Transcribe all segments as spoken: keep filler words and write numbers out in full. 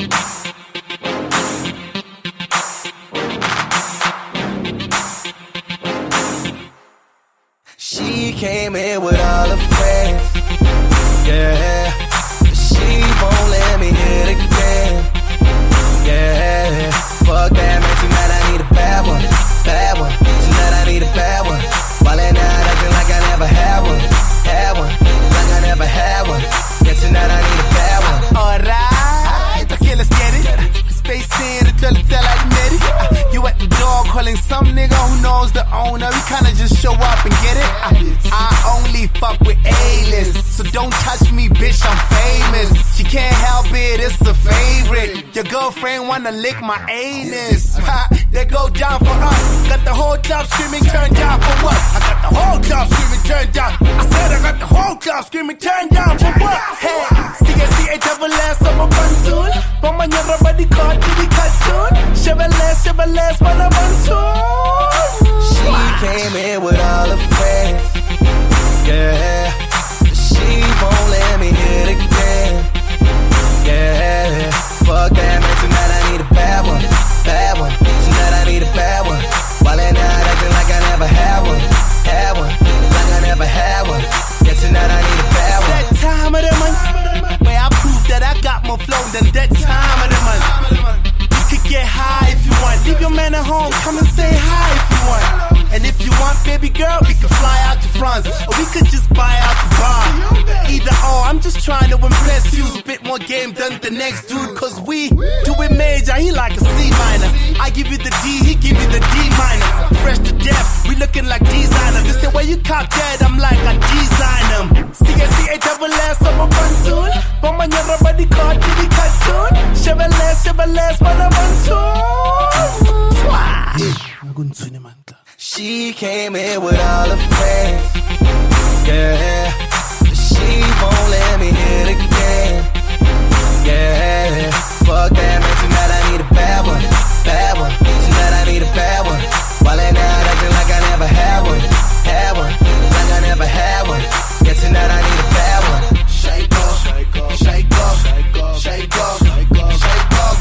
She came in with all her friends, yeah. She won't let me hit again, yeah. Fuck that, man, tonight I need a bad one, bad one. Tonight I need a bad one. Ballin' out, acting like I never had one, had one. Like I never had one. Yeah, tonight I need a bad one. Alright, okay, let's get it. Space in, the tell tell I admit it. Uh, you at the door calling some nigga who knows the owner. We kinda just show up and get it. Uh, I only fuck with A-list, so don't touch me, bitch, I'm famous. She can't help it, it's a favorite. Your girlfriend wanna lick my anus. Ha, they go down for us. Got the whole club screaming, turn down for what? I got the whole club screaming, turn down. I said I got the whole club screaming, turn down for what? Hey, C S C A double S, I'm a bantul. Pamanya rabadi card to the cartoon. Chevrolet, Chevrolet, man, I'm bantul. She came in with all her friends, yeah. She won't let me hit again, yeah. Fuck that, man, tonight I need a bad one, bad one. Tonight I need a bad one. Ballin' out, acting like I never had one, had one. Like I never had one. Yeah, tonight I need a bad one. That time of the month, where I prove that I got more flow than that time of the month. You could get high if you want. Leave your man at home, come and say hi if you want. And if you want, baby girl, we could fly out to France, or we could just buy out the bar. Either or, I'm just trying to impress you. Spit more game than the next dude, cause we do it major, he like a C minor. I give you the D, he give you the D minor. Fresh to death, we looking like designers. They say, where you cop dead, I'm like, I design them. C S C A double S, I'm a bantul. Pamanya rabadi card to the cartoon. Chevrolet, Chevrolet, man, I'm bantul. She came in with all her friends, yeah. She won't let me hit again, yeah. Fuck that, man, tonight I need a bad one, bad one. Tonight I need a bad one. Ballin' out, acting like I never had one, had one. Like I never had one. Yeah, tonight I need a bad one. Shake off, shake off, shake off, shake off, shake off, shake off, shake off.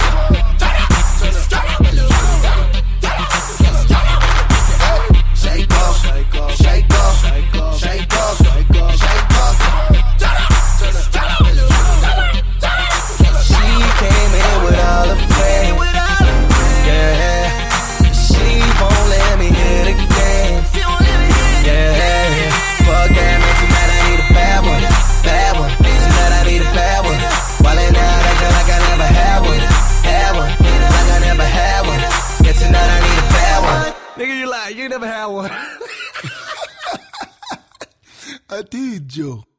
Nigga, you lie. You never had one. I did, Joe.